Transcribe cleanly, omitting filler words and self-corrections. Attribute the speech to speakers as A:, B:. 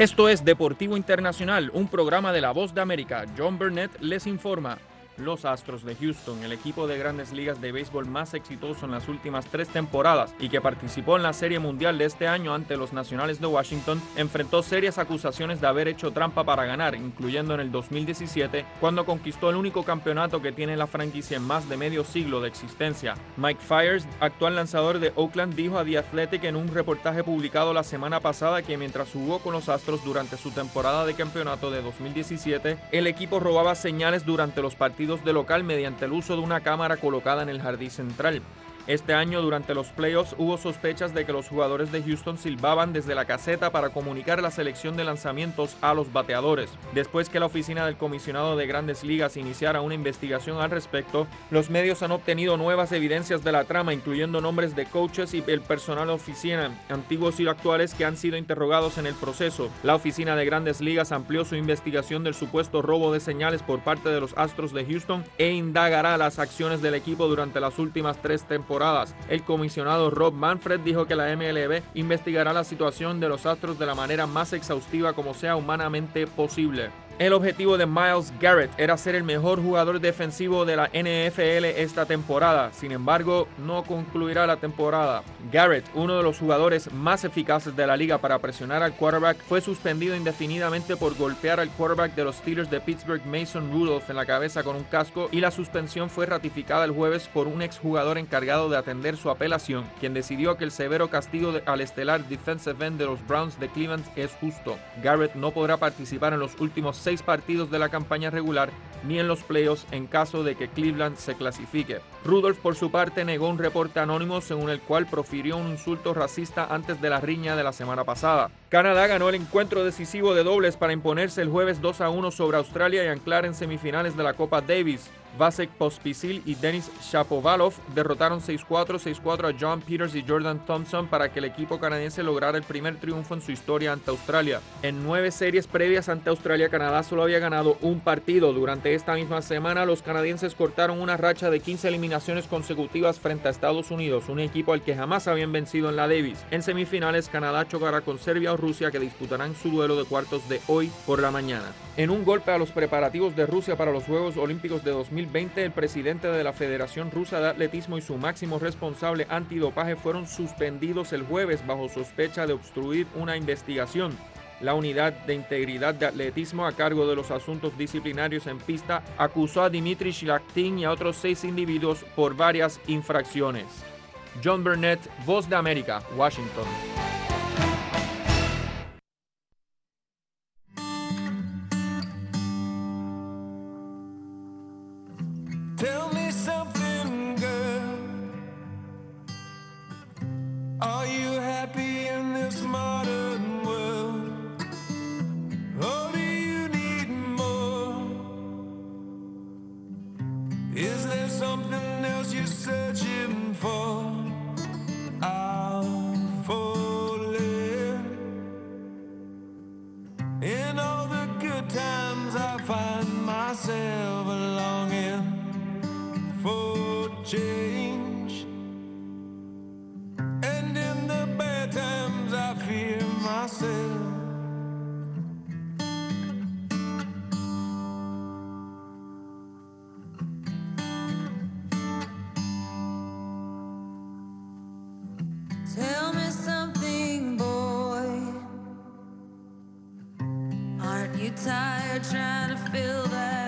A: Esto es Deportivo Internacional, un programa de La Voz de América. John Burnett les informa. Los Astros de Houston, el equipo de Grandes Ligas de béisbol más exitoso en las últimas 3 temporadas y que participó en la Serie Mundial de este año ante los Nacionales de Washington, enfrentó serias acusaciones de haber hecho trampa para ganar, incluyendo en el 2017, cuando conquistó el único campeonato que tiene la franquicia en más de medio siglo de existencia. Mike Fiers, actual lanzador de Oakland, dijo a The Athletic en un reportaje publicado la semana pasada que mientras jugó con los Astros durante su temporada de campeonato de 2017, el equipo robaba señales durante los partidos de local mediante el uso de una cámara colocada en el jardín central. Este año, durante los playoffs, hubo sospechas de que los jugadores de Houston silbaban desde la caseta para comunicar la selección de lanzamientos a los bateadores. Después que la oficina del comisionado de Grandes Ligas iniciara una investigación al respecto, los medios han obtenido nuevas evidencias de la trama, incluyendo nombres de coaches y el personal de oficina, antiguos y actuales, que han sido interrogados en el proceso. La oficina de Grandes Ligas amplió su investigación del supuesto robo de señales por parte de los Astros de Houston e indagará las acciones del equipo durante las últimas 3 temporadas. El comisionado Rob Manfred dijo que la MLB investigará la situación de los Astros de la manera más exhaustiva como sea humanamente posible. El objetivo de Myles Garrett era ser el mejor jugador defensivo de la NFL esta temporada. Sin embargo, no concluirá la temporada. Garrett, uno de los jugadores más eficaces de la liga para presionar al quarterback, fue suspendido indefinidamente por golpear al quarterback de los Steelers de Pittsburgh, Mason Rudolph, en la cabeza con un casco, y la suspensión fue ratificada el jueves por un exjugador encargado de atender su apelación, quien decidió que el severo castigo al estelar defensive end de los Browns de Cleveland es justo. Garrett no podrá participar en los últimos 6 partidos de la campaña regular ni en los playoffs en caso de que Cleveland se clasifique. Rudolph, por su parte, negó un reporte anónimo según el cual profirió un insulto racista antes de la riña de la semana pasada. Canadá ganó el encuentro decisivo de dobles para imponerse el jueves 2-1 sobre Australia y anclar en semifinales de la Copa Davis. Vasek Pospisil y Denis Shapovalov derrotaron 6-4, 6-4 a John Peters y Jordan Thompson para que el equipo canadiense lograra el primer triunfo en su historia ante Australia. En 9 series previas ante Australia, Canadá solo había ganado un partido. Durante esta misma semana, los canadienses cortaron una racha de 15 eliminaciones consecutivas frente a Estados Unidos, un equipo al que jamás habían vencido en la Davis. En semifinales, Canadá chocará con Serbia o Rusia, que disputarán su duelo de cuartos de hoy por la mañana. En un golpe a los preparativos de Rusia para los Juegos Olímpicos de 2020, el presidente de la Federación Rusa de Atletismo y su máximo responsable antidopaje fueron suspendidos el jueves bajo sospecha de obstruir una investigación. La Unidad de Integridad de Atletismo, a cargo de los asuntos disciplinarios en pista, acusó a Dmitry Shilaktin y a otros 6 individuos por varias infracciones. John Burnett, Voz de América, Washington.
B: Tell me something, girl. Are you happy in this modern world? Or do you need more? Is there something else you're searching for? I'm falling. In all the good times I find myself longing for change, and in the bad times I fear myself.
C: Tell me something, boy. Aren't you tired trying to fill that